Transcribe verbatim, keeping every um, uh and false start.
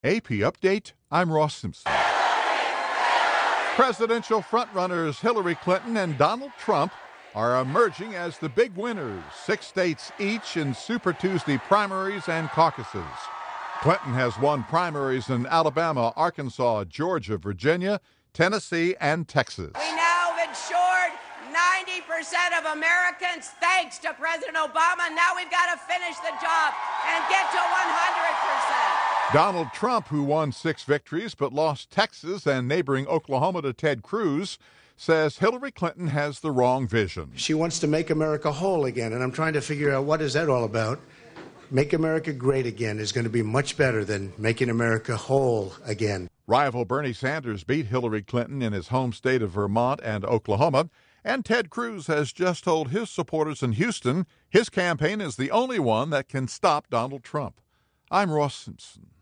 A P Update, I'm Ross Simpson. Presidential frontrunners Hillary Clinton and Donald Trump are emerging as the big winners, six states each in Super Tuesday primaries and caucuses. Clinton has won primaries in Alabama, Arkansas, Georgia, Virginia, Tennessee, and Texas. We now have insured ninety percent of Americans thanks to President Obama. Now we've got to finish the job and get to one hundred percent. Donald Trump, who won six victories but lost Texas and neighboring Oklahoma to Ted Cruz, says Hillary Clinton has the wrong vision. She wants to make America whole again, and I'm trying to figure out what is that all about. Make America great again is going to be much better than making America whole again. Rival Bernie Sanders beat Hillary Clinton in his home state of Vermont and Oklahoma, and Ted Cruz has just told his supporters in Houston his campaign is the only one that can stop Donald Trump. I'm Ross Simpson.